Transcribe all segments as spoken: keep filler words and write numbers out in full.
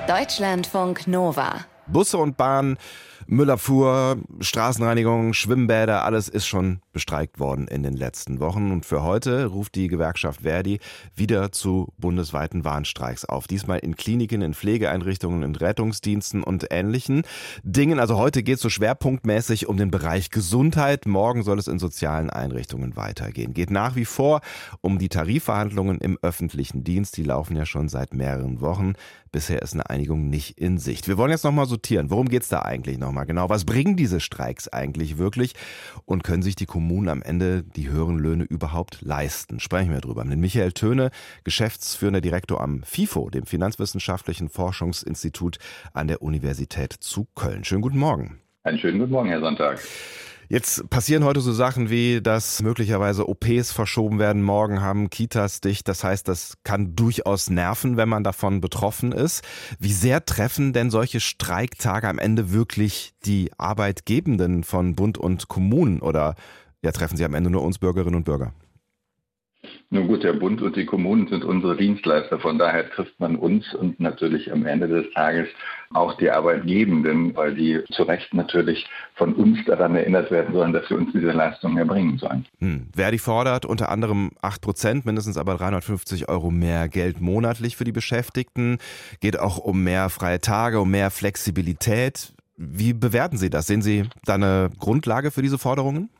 Deutschlandfunk Nova. Busse und Bahnen, Müllabfuhr, Straßenreinigung, Schwimmbäder, alles ist schon bestreikt worden in den letzten Wochen. Und für heute ruft die Gewerkschaft Verdi wieder zu bundesweiten Warnstreiks auf. Diesmal in Kliniken, in Pflegeeinrichtungen, in Rettungsdiensten und ähnlichen Dingen. Also heute geht es so schwerpunktmäßig um den Bereich Gesundheit. Morgen soll es in sozialen Einrichtungen weitergehen. Geht nach wie vor um die Tarifverhandlungen im öffentlichen Dienst. Die laufen ja schon seit mehreren Wochen. Bisher ist eine Einigung nicht in Sicht. Wir wollen jetzt nochmal sortieren. Worum geht es da eigentlich nochmal genau? Was bringen diese Streiks eigentlich wirklich? Und können sich die Kommunen am Ende die höheren Löhne überhaupt leisten? Sprechen wir drüber mit Michael Töne, geschäftsführender Direktor am FIFO, dem Finanzwissenschaftlichen Forschungsinstitut an der Universität zu Köln. Schönen guten Morgen. Einen schönen guten Morgen, Herr Sonntag. Jetzt passieren heute so Sachen wie, dass möglicherweise O Ps verschoben werden. Morgen haben Kitas dicht. Das heißt, das kann durchaus nerven, wenn man davon betroffen ist. Wie sehr treffen denn solche Streiktage am Ende wirklich die Arbeitgebenden von Bund und Kommunen? Oder ja, treffen sie am Ende nur uns Bürgerinnen und Bürger? Nun gut, der Bund und die Kommunen sind unsere Dienstleister. Von daher trifft man uns und natürlich am Ende des Tages auch die Arbeitgebenden, weil die zu Recht natürlich von uns daran erinnert werden sollen, dass wir uns diese Leistungen erbringen sollen. Hm. Verdi fordert unter anderem acht Prozent, mindestens aber dreihundertfünfzig Euro mehr Geld monatlich für die Beschäftigten. Geht auch um mehr freie Tage, um mehr Flexibilität. Wie bewerten Sie das? Sehen Sie da eine Grundlage für diese Forderungen?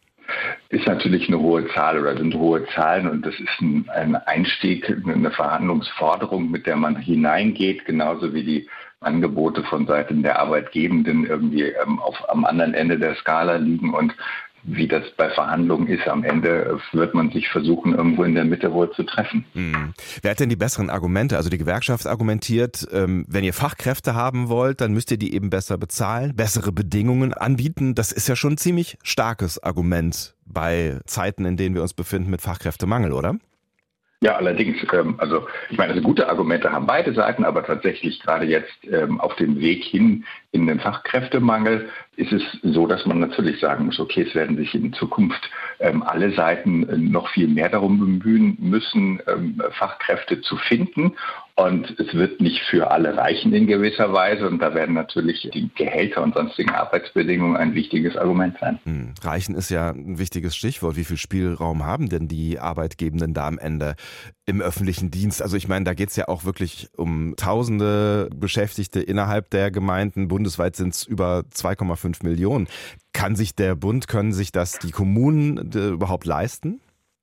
Ist natürlich eine hohe Zahl oder sind hohe Zahlen und das ist ein, ein Einstieg, eine Verhandlungsforderung, mit der man hineingeht, genauso wie die Angebote von Seiten der Arbeitgebenden irgendwie ähm, auf, am anderen Ende der Skala liegen und wie das bei Verhandlungen ist, am Ende wird man sich versuchen, irgendwo in der Mitte wohl zu treffen. Hm. Wer hat denn die besseren Argumente? Also die Gewerkschaft argumentiert, ähm, wenn ihr Fachkräfte haben wollt, dann müsst ihr die eben besser bezahlen, bessere Bedingungen anbieten. Das ist ja schon ein ziemlich starkes Argument bei Zeiten, in denen wir uns befinden mit Fachkräftemangel, oder? Ja, allerdings, ähm, also ich meine, also gute Argumente haben beide Seiten, aber tatsächlich gerade jetzt ähm, auf dem Weg hin in den Fachkräftemangel ist es so, dass man natürlich sagen muss, okay, es werden sich in Zukunft ähm, alle Seiten äh, noch viel mehr darum bemühen müssen, ähm, Fachkräfte zu finden. Und es wird nicht für alle reichen in gewisser Weise. Und da werden natürlich die Gehälter und sonstigen Arbeitsbedingungen ein wichtiges Argument sein. Hm. Reichen ist ja ein wichtiges Stichwort. Wie viel Spielraum haben denn die Arbeitgebenden da am Ende im öffentlichen Dienst? Also ich meine, da geht es ja auch wirklich um tausende Beschäftigte innerhalb der Gemeinden. Bundesweit sind es über zwei Komma fünf Millionen. Kann sich der Bund, können sich das die Kommunen äh, überhaupt leisten?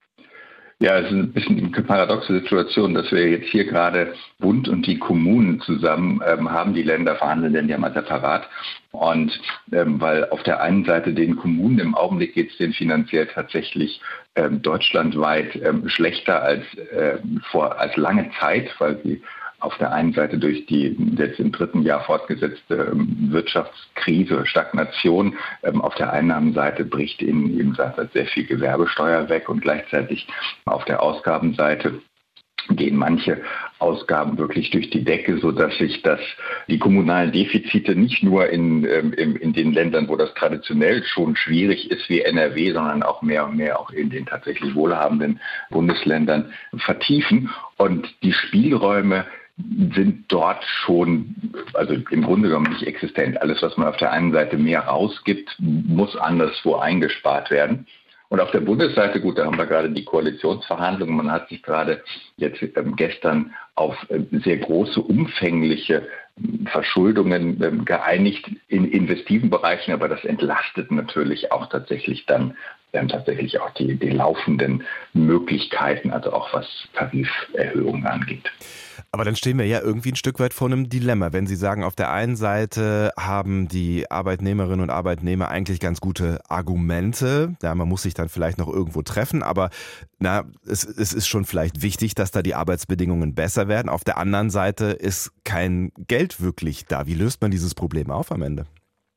Ja, es ist ein bisschen eine paradoxe Situation, dass wir jetzt hier gerade Bund und die Kommunen zusammen ähm, haben. Die Länder verhandeln denn ja mal separat. Und ähm, weil auf der einen Seite den Kommunen im Augenblick geht es denen finanziell tatsächlich ähm, deutschlandweit ähm, schlechter als, äh, vor, als lange Zeit, weil sie auf der einen Seite durch die jetzt im dritten Jahr fortgesetzte ähm, Wirtschaftskrise, Stagnation, ähm, auf der Einnahmenseite bricht ihnen eben seit sehr viel Gewerbesteuer weg und gleichzeitig auf der Ausgabenseite gehen manche Ausgaben wirklich durch die Decke, sodass sich das, die kommunalen Defizite nicht nur in, ähm, in den Ländern, wo das traditionell schon schwierig ist wie N R W, sondern auch mehr und mehr auch in den tatsächlich wohlhabenden Bundesländern vertiefen. Und die Spielräume sind dort schon, also im Grunde genommen nicht existent. Alles, was man auf der einen Seite mehr rausgibt, muss anderswo eingespart werden. Und auf der Bundesseite, gut, da haben wir gerade die Koalitionsverhandlungen. Man hat sich gerade jetzt ähm, gestern auf äh, sehr große, umfängliche äh, Verschuldungen äh, geeinigt in investiven Bereichen. Aber das entlastet natürlich auch tatsächlich dann ähm, tatsächlich auch die, die laufenden Möglichkeiten, also auch was Tariferhöhungen angeht. Aber dann stehen wir ja irgendwie ein Stück weit vor einem Dilemma, wenn Sie sagen, auf der einen Seite haben die Arbeitnehmerinnen und Arbeitnehmer eigentlich ganz gute Argumente, ja, man muss sich dann vielleicht noch irgendwo treffen, aber na, es, es ist schon vielleicht wichtig, dass da die Arbeitsbedingungen besser werden. Auf der anderen Seite ist kein Geld wirklich da. Wie löst man dieses Problem auf am Ende?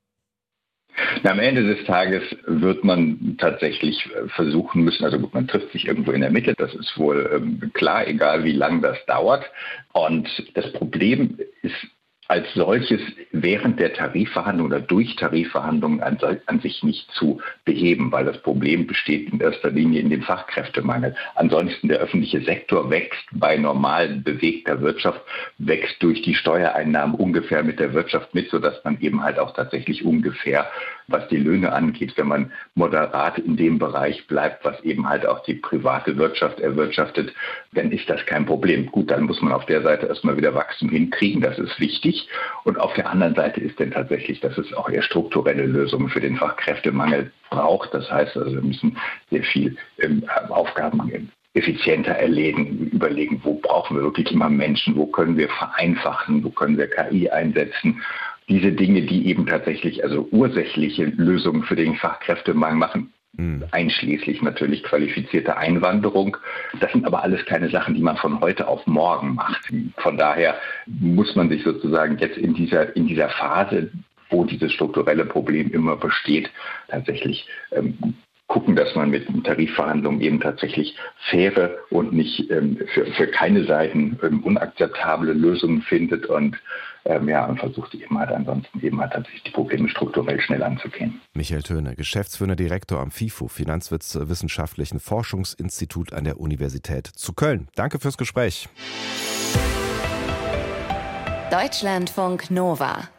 Na, am Ende des Tages wird man tatsächlich versuchen müssen, also gut, man trifft sich irgendwo in der Mitte, das ist wohl ähm, klar, egal wie lang das dauert. Und das Problem ist als solches während der Tarifverhandlungen oder durch Tarifverhandlungen an, an sich nicht zu beheben, weil das Problem besteht in erster Linie in dem Fachkräftemangel. Ansonsten der öffentliche Sektor wächst bei normal bewegter Wirtschaft, wächst durch die Steuereinnahmen ungefähr mit der Wirtschaft mit, sodass man eben halt auch tatsächlich ungefähr, was die Löhne angeht, wenn man moderat in dem Bereich bleibt, was eben halt auch die private Wirtschaft erwirtschaftet, dann ist das kein Problem. Gut, dann muss man auf der Seite erstmal wieder Wachstum hinkriegen, das ist wichtig. Und auf der anderen Seite ist denn tatsächlich, dass es auch eher strukturelle Lösungen für den Fachkräftemangel braucht. Das heißt also, wir müssen sehr viel ähm, Aufgaben effizienter erledigen, überlegen, wo brauchen wir wirklich immer Menschen, wo können wir vereinfachen, wo können wir K I einsetzen. Diese Dinge, die eben tatsächlich also ursächliche Lösungen für den Fachkräftemangel machen, einschließlich natürlich qualifizierte Einwanderung. Das sind aber alles keine Sachen, die man von heute auf morgen macht. Von daher muss man sich sozusagen jetzt in dieser, in dieser Phase, wo dieses strukturelle Problem immer besteht, tatsächlich ähm, gucken, dass man mit Tarifverhandlungen eben tatsächlich faire und nicht ähm, für, für keine Seiten ähm, unakzeptable Lösungen findet und ähm, ja, und versucht eben halt ansonsten eben halt tatsächlich die Probleme strukturell schnell anzugehen. Michael Töne, Geschäftsführender Direktor am FIFO, Finanzwissenschaftlichen Forschungsinstitut an der Universität zu Köln. Danke fürs Gespräch. Deutschlandfunk Nova